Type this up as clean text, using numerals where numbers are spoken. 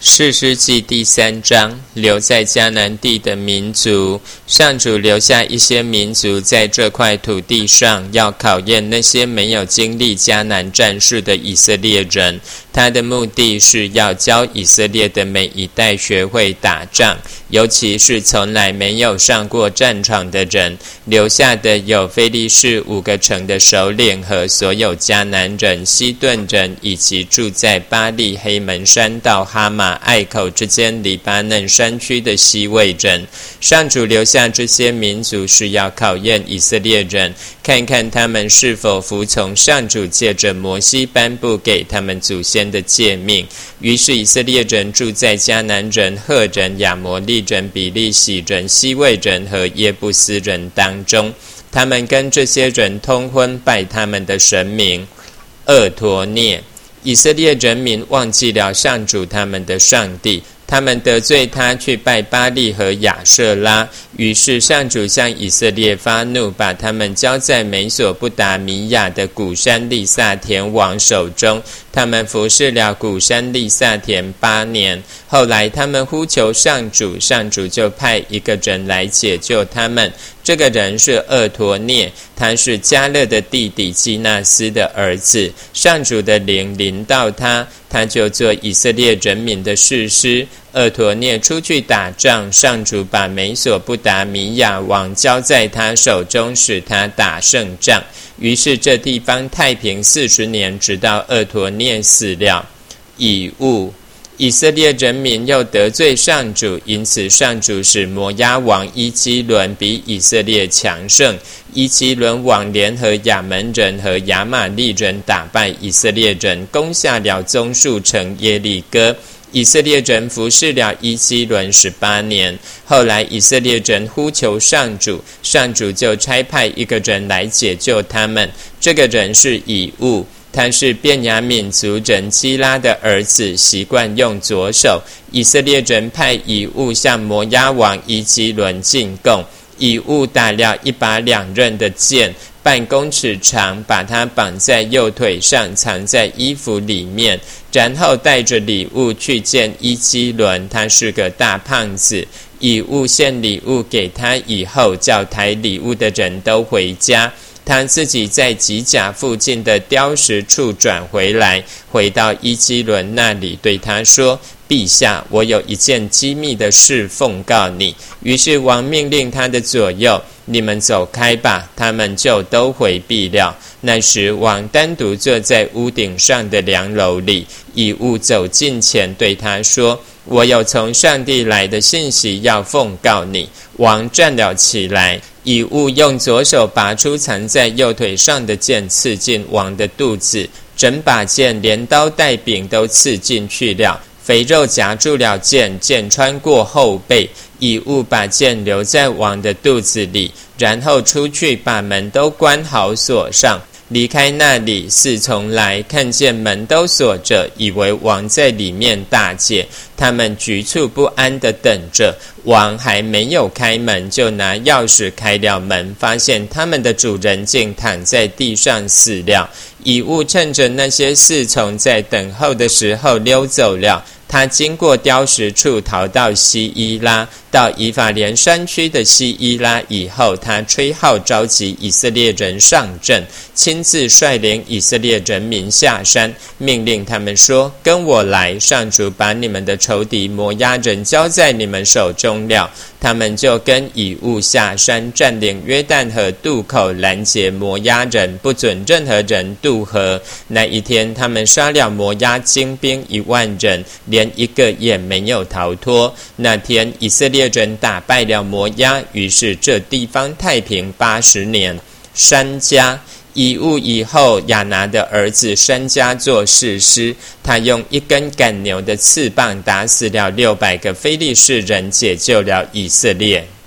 士师记第3章，留在迦南地的民族。上主留下一些民族在这块土地上，要考验那些没有经历迦南战事的以色列人。他的目的是要教以色列的每一代学会打仗，尤其是从来没有上过战场的人。留下的有非利士5个城的首领和所有迦南人、西顿人，以及住在巴利黑门山到哈马隘口之间黎巴嫩山区的西魏人。上主留下这些民族是要考验以色列人，看看他们是否服从上主借着摩西颁布给他们祖先的诫命。于是以色列人住在迦南人、赫人、亚摩利人、比利洗人、西魏人和耶布斯人当中。他们跟这些人通婚，拜他们的神明厄陀涅。以色列人民忘记了上主他们的上帝，他们得罪他，去拜巴利和亚舍拉。于是上主向以色列发怒，把他们交在美索不达米亚的古珊利萨田王手中。他们服侍了古珊利萨田8年。后来他们呼求上主，上主就派一个人来解救他们。这个人是厄陀涅，他是迦勒的弟弟基纳斯的儿子。上主的灵临到他，他就做以色列人民的士师。厄陀涅出去打仗，上主把美索不达米亚王交在他手中，使他打胜仗。于是这地方太平40年，直到厄陀涅死了。以色列人民又得罪上主，因此上主使摩押王伊基伦比以色列强盛。伊基伦王联合亚门人和亚玛利人，打败以色列人，攻下了棕树城耶利哥。以色列人服侍了伊基伦18年。后来以色列人呼求上主，上主就差派一个人来解救他们。这个人是以物，他是便雅悯族人基拉的儿子，习惯用左手。以色列人派以物向摩押王伊基伦进贡。以物打了一把2刃的剑，半公尺长，把它绑在右腿上，藏在衣服里面，然后带着礼物去见伊基伦。他是个大胖子。以物献礼物给他以后，叫抬礼物的人都回家。他自己在吉甲附近的雕石处转回来，回到伊基伦那里，对他说：陛下，我有一件机密的事奉告你。于是王命令他的左右：你们走开吧。他们就都回避了。那时王单独坐在屋顶上的梁楼里，以物走近前对他说：我有从上帝来的信息要奉告你。王站了起来，以物用左手拔出藏在右腿上的剑，刺进王的肚子，整把剑连刀带柄都刺进去了。肥肉夹住了剑，剑穿过后背。以物把剑留在王的肚子里，然后出去把门都关好锁上。离开那里，侍从来看见门都锁着，以为王在里面大戒。他们局促不安地等着。王还没有开门，就拿钥匙开了门，发现他们的主人竟躺在地上死了。以物趁着那些侍从在等候的时候溜走了。他经过雕石处，逃到西伊拉，到以法莲山区的西伊拉以后，他吹号召集以色列人上阵，亲自率领以色列人民下山，命令他们说：跟我来，上主把你们的仇敌摩押人交在你们手中了。他们就跟以物下山，占领约旦河渡口，拦截摩押人，不准任何人渡河。那一天，他们杀了摩押精兵1万人，连一个也没有逃脱。那天以色列人打败了摩押，于是这地方太平80年。珊迦。以物以后，亚拿的儿子珊迦做士师，他用一根赶牛的刺棒打死了600个非利士人，解救了以色列。